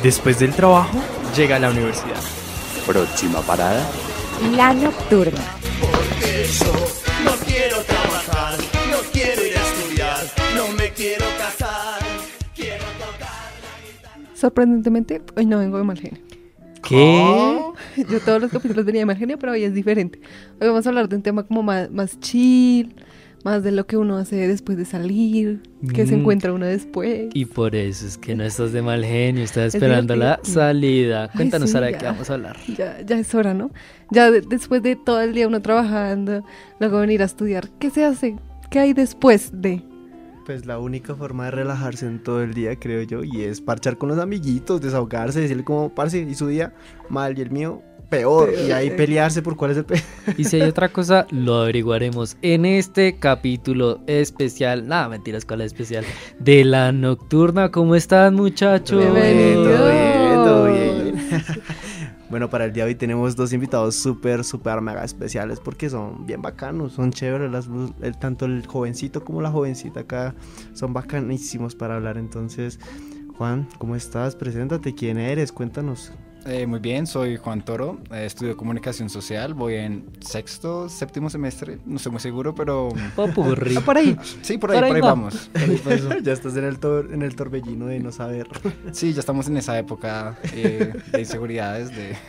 Después del trabajo, llega a la universidad. Próxima parada. La Nocturna. Porque yo no quiero trabajar, no quiero ir a estudiar, no me quiero casar, quiero tocar la guitarra. Sorprendentemente, hoy no vengo de mal genio. ¿Qué? Yo todos los capítulos tenía de mal genio, pero hoy es diferente. Hoy vamos a hablar de un tema como más chill, más de lo que uno hace después de salir, que se encuentra uno después. Y por eso es que no estás de mal genio, estás esperando la salida. Cuéntanos, sí, Sara, de ya. qué vamos a hablar. Ya es hora, ¿no? Ya después de todo el día uno trabajando, luego venir a estudiar, ¿qué se hace? ¿Qué hay después de? Pues la única forma de relajarse en todo el día, creo yo, y es parchar con los amiguitos, desahogarse, decirle como, parce, y su día mal, y el mío peor, y ahí pelearse por cuál es el peor. Y si hay otra cosa, lo averiguaremos en este capítulo especial. Nada, mentiras, ¿cuál es especial? De La Nocturna. ¿Cómo están, muchachos? Bienvenidos. Todo bien. Bueno, para el día de hoy tenemos dos invitados súper mega especiales porque son bien bacanos, son chéveres, tanto el jovencito como la jovencita acá son bacanísimos para hablar. Entonces, Juan, ¿cómo estás? Preséntate, ¿quién eres? Cuéntanos. Muy bien, soy Juan Toro, estudio comunicación social, voy en sexto, séptimo semestre, no estoy muy seguro, pero... Popurrí. Por ahí. Sí, por ahí vamos. Ya estás en el torbellino de no saber. Sí, ya estamos en esa época de inseguridades,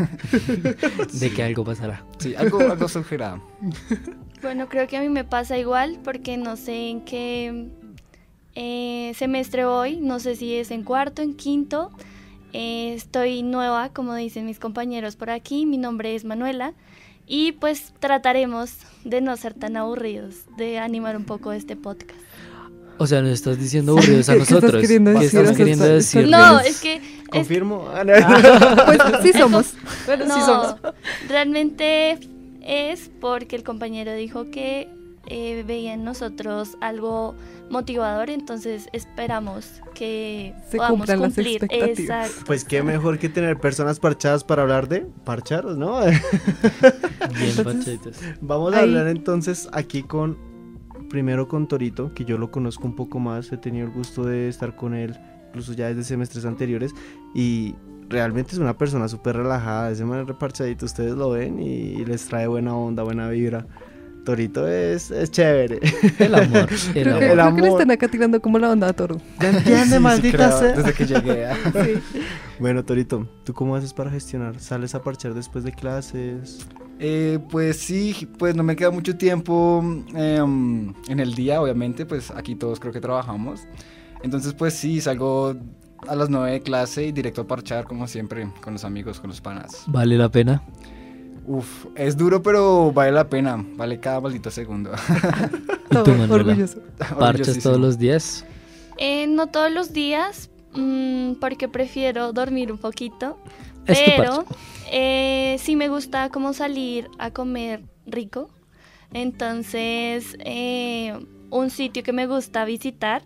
De que algo pasará. Sí, algo surgirá. Bueno, creo que a mí me pasa igual porque no sé en qué semestre voy, no sé si es en cuarto, en quinto. Estoy nueva, como dicen mis compañeros por aquí, mi nombre es Manuela y pues trataremos de no ser tan aburridos, de animar un poco este podcast. O sea, nos estás diciendo aburridos a ¿Qué estás nosotros. queriendo ¿Qué decir? estás queriendo decir? No, es que... ¿Confirmo? Pues sí somos. Bueno, sí No, somos. realmente es porque el compañero dijo que veía en nosotros algo motivador, entonces esperamos que Se podamos cumplan las cumplir. expectativas. Exacto. Pues qué mejor que tener personas parchadas para hablar de parcharos, ¿no? Bien, Entonces- pachitos. Vamos a Ahí. hablar entonces aquí primero con Torito, que yo lo conozco un poco más, he tenido el gusto de estar con él, incluso ya desde semestres anteriores, y realmente es una persona súper relajada, ese man es reparchadito, ustedes lo ven y les trae buena onda, buena vibra. Torito es chévere. El amor. Creo que El le amor. están acá tirando como la onda a Toro. ¿Ya entiende, Sí, maldita creo, sea? desde que llegué. Bueno, Torito, ¿tú cómo haces para gestionar? ¿Sales a parchar después de clases? Pues sí, pues no me queda mucho tiempo en el día, obviamente, pues aquí todos creo que trabajamos. Entonces pues sí, salgo a las 9 de clase y directo a parchar como siempre, con los amigos, con los panas. ¿Vale la pena? Uf, es duro pero vale la pena, vale cada maldito segundo. ¿Y tú, Manuela? Orgulloso. ¿Parchas Orgullosísimo. todos los días? No todos los días, porque prefiero dormir un poquito, Es tu pero sí me gusta como salir a comer rico. Entonces, un sitio que me gusta visitar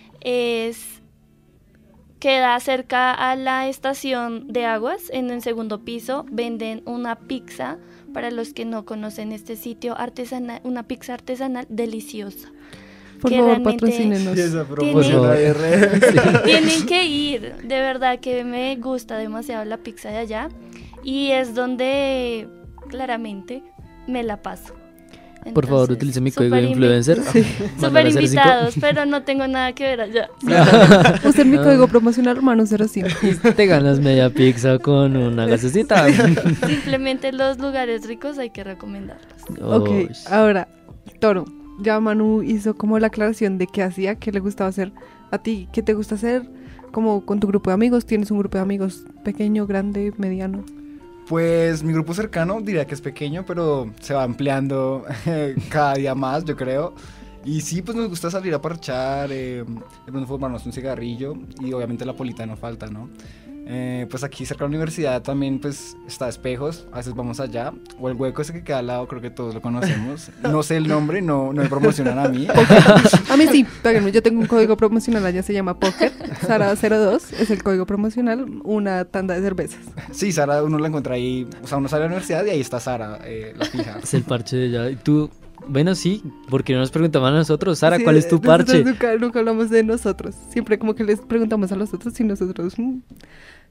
queda cerca a la estación de aguas. En el segundo piso venden una pizza, para los que no conocen este sitio, artesanal, una pizza artesanal deliciosa. Por que favor, realmente patrocínenos. Y esa Tiene- promoción ahí Tienen que ir, de verdad que me gusta demasiado la pizza de allá y es donde claramente me la paso. Por favor, Entonces, utilice mi código de súper influencer. Súper invitados, pero no tengo nada que ver allá. Usen mi código promocional Manu05. Y te ganas media pizza con una gasecita. Simplemente los lugares ricos hay que recomendarlos. Ok, Uy. ahora, Toro, ya Manu hizo como la aclaración de qué hacía, qué le gustaba hacer. ¿A ti qué te gusta hacer? Como con tu grupo de amigos, ¿tienes un grupo de amigos pequeño, grande, mediano? Pues mi grupo cercano diría que es pequeño, pero se va ampliando cada día más, yo creo. Y sí, pues nos gusta salir a parchar, de pronto fumarnos un cigarrillo y obviamente la polita no falta, ¿no? Pues aquí cerca de la universidad también pues está Espejos, a veces vamos allá, o el hueco ese que queda al lado, creo que todos lo conocemos. No sé el nombre, no me promocionan a mí. A mí sí, páguenme, yo tengo un código promocional, allá se llama Pocket, Sara02, es el código promocional, una tanda de cervezas. Sí, Sara, uno la encuentra ahí, o sea, uno sale a la universidad y ahí está Sara, la fija. Es el parche de ella. ¿Y tú? Bueno, sí, porque no nos preguntaban a nosotros. Sara, Sí, ¿cuál es tu nosotros parche? Nunca hablamos de nosotros, siempre como que les preguntamos a los otros y nosotros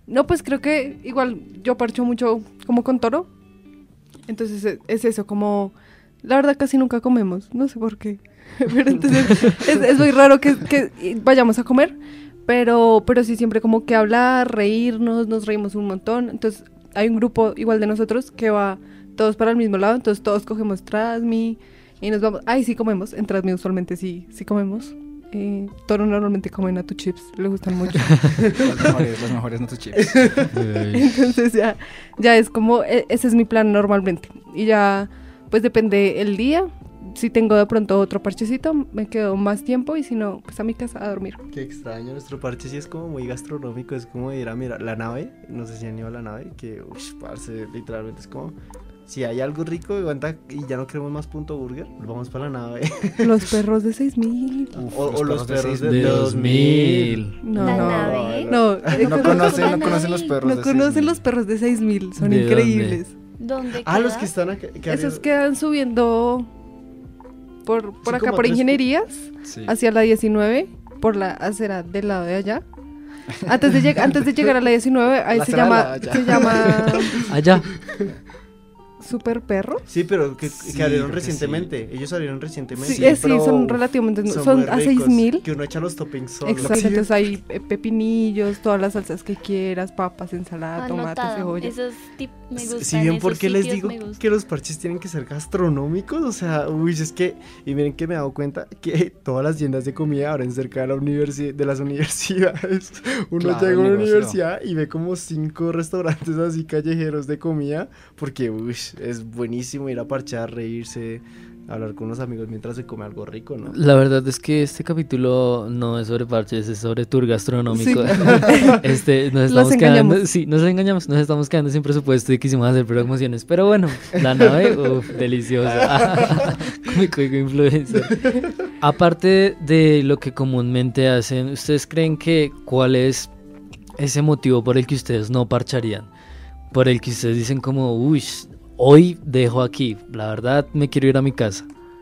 No, pues creo que igual yo parcho mucho como con Toro. Entonces es eso, como... La verdad casi nunca comemos, no sé por qué. Pero entonces es muy raro que vayamos a comer. Pero sí siempre como que hablar, reírnos, nos reímos un montón. Entonces hay un grupo igual de nosotros que va todos para el mismo lado. Entonces todos cogemos Trasmi y nos vamos. Ay, sí comemos. En Trasmi usualmente sí comemos. Toro normalmente come Nacho Chips, le gustan mucho. Los mejores Nacho Chips. Entonces ya es como, ese es mi plan normalmente. Y ya, pues depende el día. Si tengo de pronto otro parchecito, me quedo más tiempo y si no, pues a mi casa a dormir. Qué extraño, nuestro parche sí es como muy gastronómico, es como ir a mirar la nave, no sé si han ido a la nave, que, parce, literalmente es como, si hay algo rico aguanta, y ya no queremos más punto burger, vamos para la nave. Los perros de 6.000. O los perros de 2000. No, La no, nave. no, No conocen los perros. no de conocen 6.000. los perros de 6.000, son ¿De increíbles. ¿Dónde Ah, los queda? que están acá. Esos quedan subiendo por Sí, acá, como por tres- ingenierías, Sí. hacia la 19, por la acera del lado de allá. Antes de llegar a la 19, ahí La se acera de llama, la allá. se llama Allá. Super Perro. Sí, pero que Sí, abrieron creo que recientemente, ellos abrieron recientemente. Sí, pero son relativamente, muy son a ricos, 6.000. Que uno echa los toppings solos. Exacto, entonces hay pepinillos, todas las salsas que quieras, papas, ensalada, tomate, Anotado. cebolla. Esos me gustan. Si bien, esos porque les sitios digo me gustan. que los parches tienen que ser gastronómicos, o sea, uy, es que, y miren que me he dado cuenta que todas las tiendas de comida abren cerca de la de las universidades. Uno Claro, llega a el una negocio. universidad y ve como 5 restaurantes así callejeros de comida, porque, uy, es buenísimo ir a parchar, reírse, hablar con unos amigos mientras se come algo rico, ¿no? La verdad es que este capítulo no es sobre parches, es sobre tour gastronómico. Sí. Nos Los estamos quedando, engañamos. sí, nos engañamos, nos estamos quedando sin presupuesto y quisimos hacer promociones. Pero bueno, la nave, deliciosa. Cómico influencer. Aparte de lo que comúnmente hacen, ¿ustedes creen que cuál es ese motivo por el que ustedes no parcharían? Por el que ustedes dicen como, uy, hoy dejo aquí, la verdad me quiero ir a mi casa.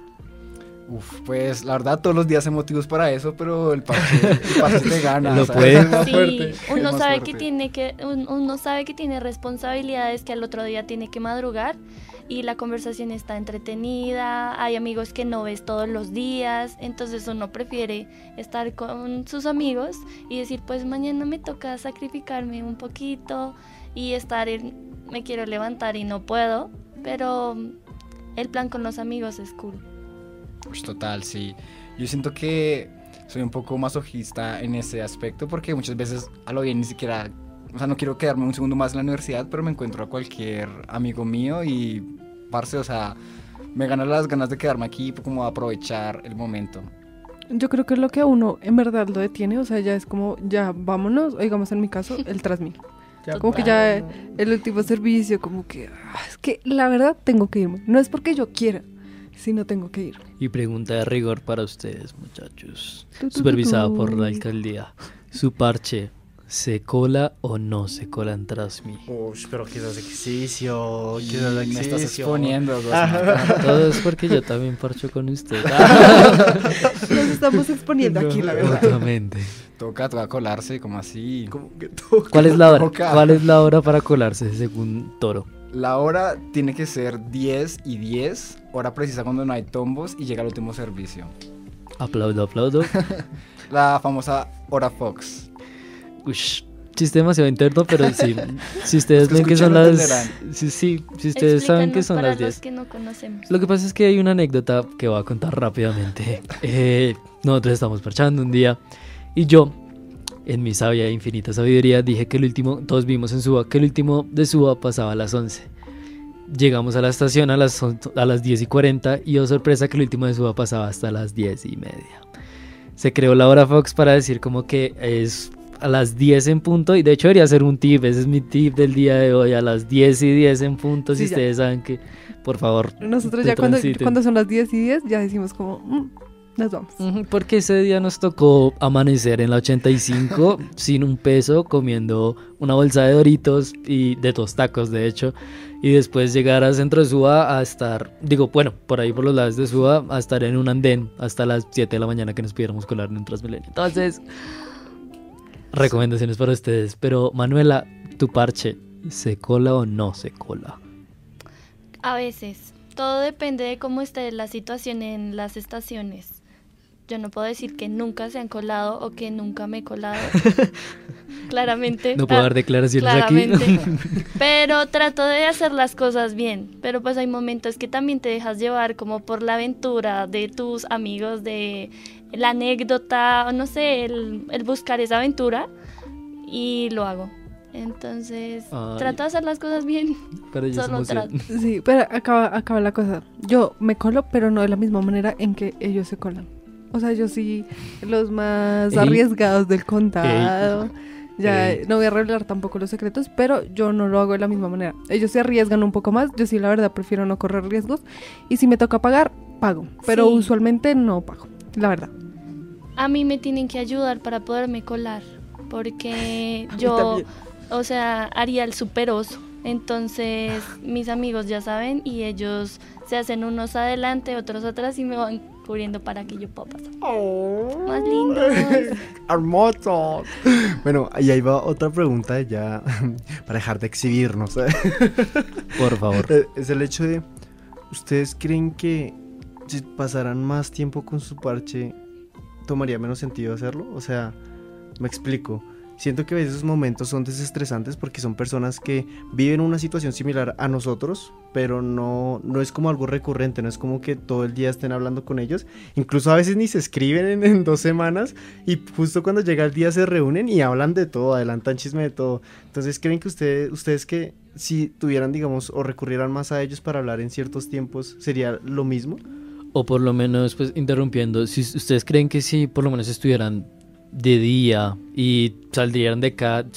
Uf, pues la verdad todos los días hay motivos para eso, pero el parche te gana. Lo o sea, puede. es más Sí, fuerte, es uno más sabe fuerte. uno sabe que tiene responsabilidades, que al otro día tiene que madrugar y la conversación está entretenida, hay amigos que no ves todos los días, entonces uno prefiere estar con sus amigos y decir, pues mañana me toca sacrificarme un poquito y me quiero levantar y no puedo, pero el plan con los amigos es cool. Pues total, sí. Yo siento que soy un poco masoquista en ese aspecto porque muchas veces a lo bien ni siquiera, o sea, no quiero quedarme un segundo más en la universidad, pero me encuentro a cualquier amigo mío y, parce, o sea, me ganan las ganas de quedarme aquí como a aprovechar el momento. Yo creo que es lo que a uno en verdad lo detiene, o sea, ya es como, ya vámonos, o digamos en mi caso, el Trasmi. Como que ya el último servicio, como que, es que la verdad tengo que irme. No es porque yo quiera, sino tengo que ir. Y pregunta de rigor para ustedes, muchachos. Tu, tu, Supervisado tu. por la alcaldía. ¿Su parche se cola o no se cola en Trasmi? Uy, pero que es ejercicio, Y que es me estás ejercicio. exponiendo, Todo es porque yo también parcho con usted. Nos estamos exponiendo aquí, la verdad. Totalmente. Toca colarse, como así. Como que toca. ¿Cuál es la hora? Toca. ¿Cuál es la hora para colarse según Toro? La hora tiene que ser 10:10, hora precisa cuando no hay tombos y llega el último servicio. Aplaudo, aplaudo. La famosa hora Fox. Ush, chiste demasiado interno, pero sí. Si ustedes Los que ven que son escuchan las... entenderán. Sí, si ustedes saben que Explícanos son para las 10. los que no conocemos. Lo que pasa es que hay una anécdota que voy a contar rápidamente. Nosotros estamos parchando un día y yo, en mi sabia e infinita sabiduría, dije que el último, todos vimos en Suba, que el último de Suba pasaba a las 11. Llegamos a la estación a las 10:40 y oh sorpresa que el último de Suba pasaba hasta las 10:30. Se creó la hora Fox para decir como que es a las 10 en punto y de hecho debería ser un tip, ese es mi tip del día de hoy, a las 10:10 en punto, Sí, si ya. ustedes saben que, por favor, Nosotros te ya cuando transiten. son las 10:10 ya decimos como, nos vamos. Ujú, porque ese día nos tocó amanecer en la 85 sin un peso, comiendo una bolsa de Doritos y de tostacos, de hecho, y después llegar a Centro de Suba a estar, digo, bueno, por ahí por los lados de Suba, a estar en un andén hasta las 7 de la mañana que nos pudiéramos colar en un Transmilenio. Entonces, recomendaciones para ustedes. Pero Manuela, ¿tu parche se cola o no se cola? A veces. Todo depende de cómo esté la situación en las estaciones. Yo no puedo decir que nunca se han colado o que nunca me he colado. Claramente. No puedo dar declaraciones claramente. aquí. Pero trato de hacer las cosas bien. Pero pues hay momentos que también te dejas llevar como por la aventura de tus amigos, de la anécdota, o no sé, el buscar esa aventura. Y lo hago. Entonces, Ay. trato de hacer las cosas bien. Pero ella se Solo emociona. trato. Sí, pero acaba la cosa. Yo me colo, pero no de la misma manera en que ellos se colan. O sea, yo sí, los más Ey. arriesgados del condado. Ya Ey. no voy a revelar tampoco los secretos, pero yo no lo hago de la misma manera. Ellos se arriesgan un poco más. Yo sí, la verdad, prefiero no correr riesgos. Y si me toca pagar, pago. Pero Sí. usualmente no pago, la verdad. A mí me tienen que ayudar para poderme colar, porque yo, o sea, haría el super oso. Entonces, mis amigos ya saben y ellos se hacen unos adelante, otros atrás y me van cubriendo para que yo pueda pasar. Más lindos. Hermoso. Bueno, y ahí va otra pregunta ya para dejar de exhibirnos. Por favor. Es el hecho de, ¿ustedes creen que si pasaran más tiempo con su parche, tomaría menos sentido hacerlo? O sea, me explico. Siento que a veces esos momentos son desestresantes porque son personas que viven una situación similar a nosotros, pero no es como algo recurrente, no es como que todo el día estén hablando con ellos. Incluso a veces ni se escriben en 2 semanas y justo cuando llega el día se reúnen y hablan de todo, adelantan chisme de todo. Entonces, ¿creen que ustedes que si tuvieran, digamos, o recurrieran más a ellos para hablar en ciertos tiempos, sería lo mismo? O por lo menos, pues, interrumpiendo, si ustedes creen que si por lo menos estuvieran de día y saldrían de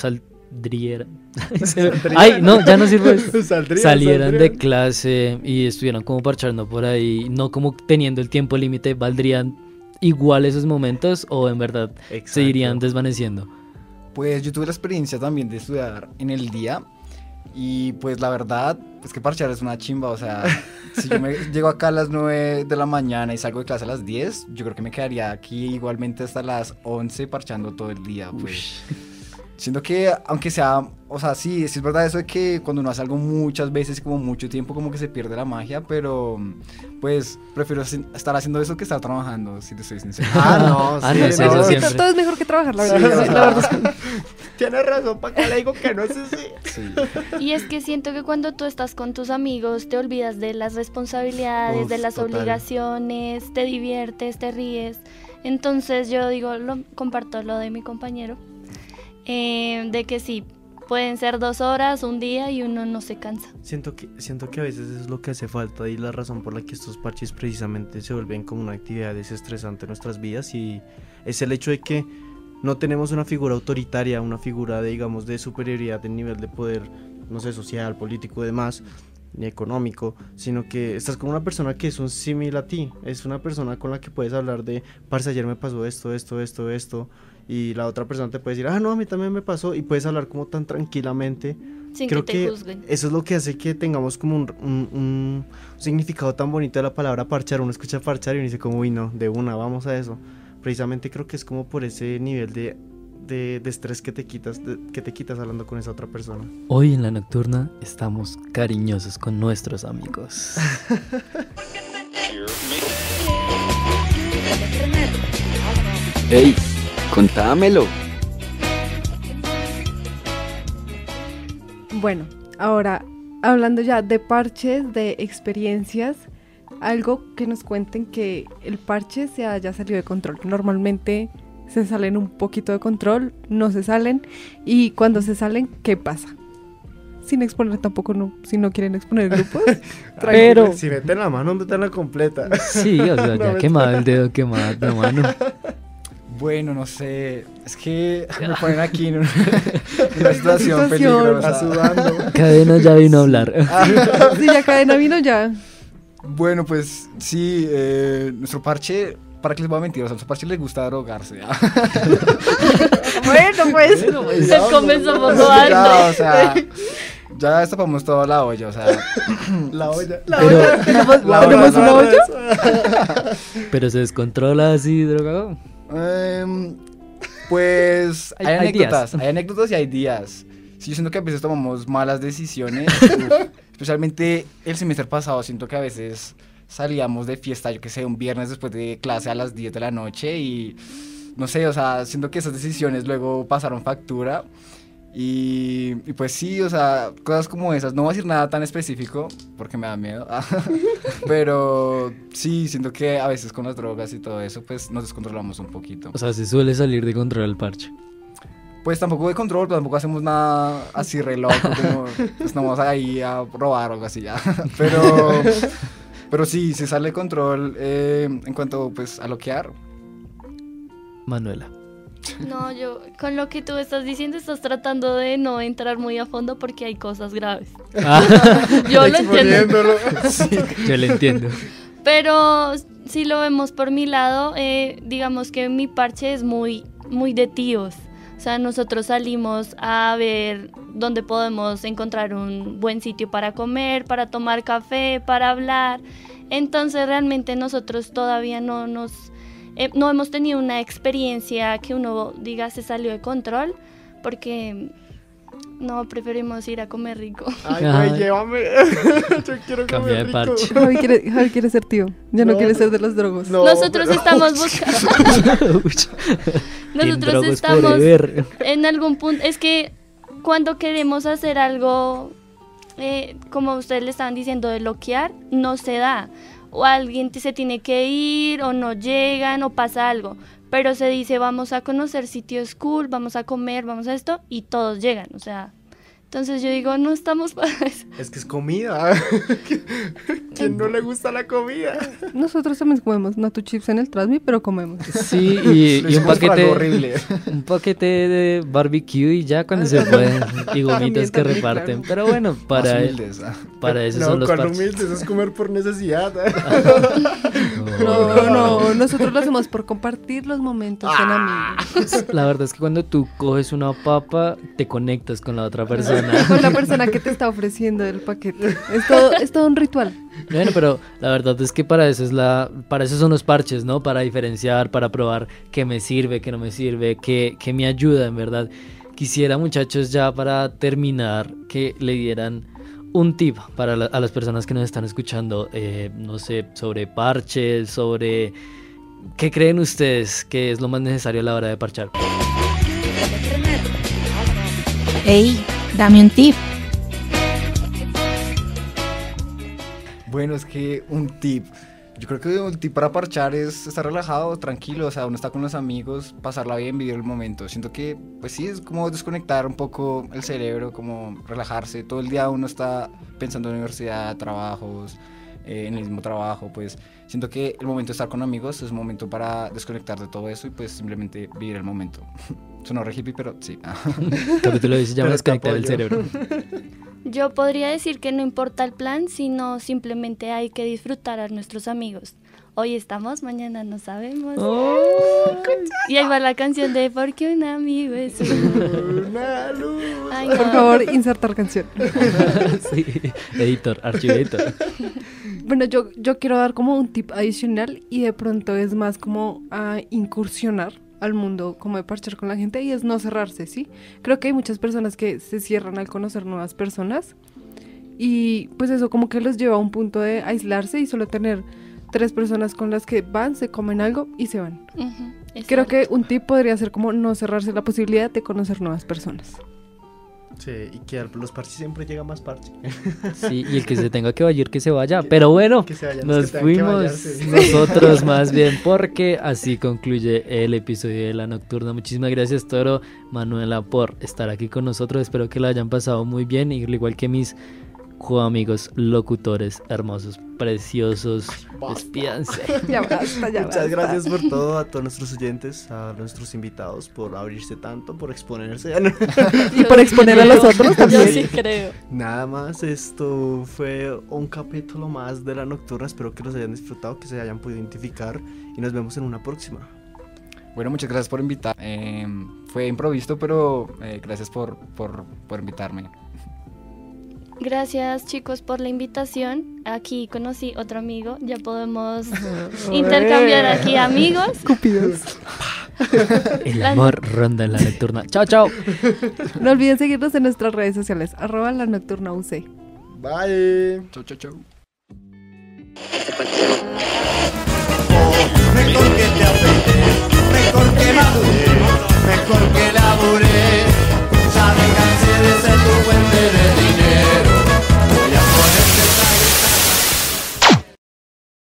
Ay, no, ya no sirve. Salieran de clase y estuvieran como parchando por ahí, no como teniendo el tiempo límite, ¿valdrían igual esos momentos o en verdad se irían desvaneciendo? Pues yo tuve la experiencia también de estudiar en el día y pues la verdad es que parchar es una chimba, o sea, si yo llego acá a las 9 de la mañana y salgo de clase a las 10, yo creo que me quedaría aquí igualmente hasta las 11 parchando todo el día, pues. Siento que, aunque sea, o sea, sí es verdad eso de que cuando uno hace algo muchas veces, como mucho tiempo, como que se pierde la magia, pero pues prefiero estar haciendo eso que estar trabajando, si te soy sincero. No, sí, eso siempre. Todo es mejor que trabajar, la Sí, verdad. o sea, La verdad. Tienes razón, ¿para qué le digo que no es así? Sí. Y es que siento que cuando tú estás con tus amigos te olvidas de las responsabilidades, Uf, de las total. obligaciones, te diviertes, te ríes. Entonces yo digo, comparto lo de mi compañero, de que sí, pueden ser 2 horas, un día y uno no se cansa. Siento que a veces es lo que hace falta y la razón por la que estos parches precisamente se vuelven como una actividad desestresante en nuestras vidas, y es el hecho de que no tenemos una figura autoritaria, una figura de, digamos, de superioridad en nivel de poder, no sé, social, político y demás, ni económico, sino que estás con una persona que es un símil a ti, es una persona con la que puedes hablar de, parce, ayer me pasó esto, y la otra persona te puede decir, no, a mí también me pasó, y puedes hablar como tan tranquilamente. Sin Creo que te juzguen. eso es lo que hace que tengamos como un significado tan bonito de la palabra parchar. Uno escucha parchar y uno dice como, uy, no, de una, vamos a eso. Precisamente creo que es como por ese nivel de estrés que te quitas hablando con esa otra persona. Hoy en la nocturna estamos cariñosos con nuestros amigos. ¡Ey! ¡Contámelo! Bueno, ahora hablando ya de parches, de experiencias, algo que nos cuenten que el parche se haya salido de control. Normalmente se salen un poquito de control, no se salen, y cuando se salen, ¿qué pasa? Sin exponer tampoco, no, si no quieren exponer grupos. Pero Si meten la mano, meten la completa. sí, o sea, ya quemado el dedo, quemada la mano. Bueno, no sé, es que me ponen aquí en una situación peligrosa. Está sudando. Cadena ya vino a hablar. Sí, ya cadena vino ya. Bueno, pues sí, nuestro parche, ¿para qué les voy a mentir? O sea, a nuestro parche les gusta drogarse. Bueno, pues. Se comenzó por lo Ya, alto. o sea, ya destapamos toda la olla, o sea. La olla. Pero, ¿Tenemos una olla? pero se descontrola así, drogado. Pues hay Hay anécdotas, días. hay anécdotas y hay días. Sí, yo siento que a veces tomamos malas decisiones, especialmente el semestre pasado, siento que a veces salíamos de fiesta, yo que sé, un viernes después de clase a las 10 de la noche y no sé, o sea, siento que esas decisiones luego pasaron factura y pues sí, o sea, cosas como esas, no voy a decir nada tan específico porque me da miedo, pero sí, siento que a veces con las drogas y todo eso, pues nos descontrolamos un poquito. O sea, se suele salir de control el parche. Pues tampoco de control, pero tampoco hacemos nada así re loco, como pues no vamos ahí a robar o algo así ya. Pero sí, se sale de control en cuanto pues a loquear. Manuela. No, yo con lo que tú estás diciendo estás tratando de no entrar muy a fondo porque hay cosas graves. Yo lo entiendo. Yo le entiendo. Pero si lo vemos por mi lado, digamos que mi parche es muy de tíos. O sea, nosotros salimos a ver dónde podemos encontrar un buen sitio para comer, para tomar café, para hablar. Entonces realmente nosotros todavía no hemos tenido una experiencia que uno diga se salió de control, porque no, preferimos ir a comer rico. Ay, Ajá. güey, llévame. Yo quiero Cambia de comer rico. parche. Javi quiere ser tío, ya no No, quiere ser de los drogos. No, Nosotros pero- estamos buscando... Team Nosotros Drogos estamos forever. en algún punto, es que cuando queremos hacer algo, como ustedes le estaban diciendo, de loquear, no se da. O alguien se tiene que ir, o no llegan, o pasa algo. Pero se dice, vamos a conocer sitios cool, vamos a comer, vamos a esto, y todos llegan, o sea... Entonces yo digo, no estamos para eso. Es que es comida. ¿Quién no le gusta la comida? Nosotros también comemos Natu Chips en el Trasmi, pero comemos. Sí, y Lo un hicimos por algo horrible. paquete de barbecue y ya cuando se pueden, y gomitas que También, reparten. claro. Pero bueno, Más humildes. para eso No, son los ¿cuál parches. humilde? Eso es comer por necesidad. No, nosotros lo hacemos por compartir los momentos en amigos. La verdad es que cuando tú coges una papa, te conectas con la otra persona. Con la persona que te está ofreciendo el paquete. Es todo un ritual. Bueno, pero la verdad es que para eso son los parches, ¿no? Para diferenciar, para probar qué me sirve, qué no me sirve, qué me ayuda, en verdad. Quisiera, muchachos, ya para terminar, que le dieran un tip para a las personas que nos están escuchando, no sé, sobre parches, sobre qué creen ustedes que es lo más necesario a la hora de parchar. Ey, dame un tip. Bueno, es que un tip. Yo creo que un tip para parchar es estar relajado, tranquilo, o sea, uno está con los amigos, pasarla bien, vivir el momento. Siento que, pues sí, es como desconectar un poco el cerebro, como relajarse. Todo el día uno está pensando en universidad, trabajos, en el mismo trabajo, pues siento que el momento de estar con amigos es un momento para desconectar de todo eso y pues simplemente vivir el momento. Suena re hippie, pero sí. El capítulo dice, ya me Pero te desconectar el apoyo. cerebro. Yo podría decir que no importa el plan, sino simplemente hay que disfrutar a nuestros amigos. Hoy estamos, mañana no sabemos. Oh. Y ahí va la canción de Porque un amigo es Una luz. Ay, Por no. favor, insertar canción. Sí, editor, archivo-editor. Bueno, yo quiero dar como un tip adicional y de pronto es más como a incursionar al mundo, como de parchar con la gente, y es no cerrarse, ¿sí? Creo que hay muchas personas que se cierran al conocer nuevas personas y pues eso como que los lleva a un punto de aislarse y solo tener 3 personas con las que van, se comen algo y se van. Ujú, es Creo cierto. que un tip podría ser como no cerrarse la posibilidad de conocer nuevas personas. Sí, y que a los parches siempre llega más parche. Sí, y el que se tenga que vayar, que se vaya. Pero bueno, Que se vayan, nos los que tengan que fuimos vallarse. nosotros más bien, porque así concluye el episodio de La Nocturna. Muchísimas gracias, Toro, Manuela, por estar aquí con nosotros. Espero que lo hayan pasado muy bien, y al igual que mis coamigos locutores hermosos, preciosos. Despídanse. Ya basta, ya Muchas gracias por todo, a todos nuestros oyentes, a nuestros invitados, por abrirse tanto, por exponerse. Y por exponer a los otros Yo también. sí creo. Nada más, esto fue un capítulo más de La Nocturna. Espero que los hayan disfrutado, que se hayan podido identificar, y nos vemos en una próxima. Bueno, muchas gracias por invitar. Fue improvisto, pero gracias por invitarme. Gracias, chicos, por la invitación. Aquí conocí otro amigo. Ya podemos intercambiar aquí amigos. Estúpidos. El amor ronda en la nocturna. Chao, chao. No olviden seguirnos en nuestras redes sociales, @lanocturnaUC. Bye. Chau, chau, chau. Mejor que te afecte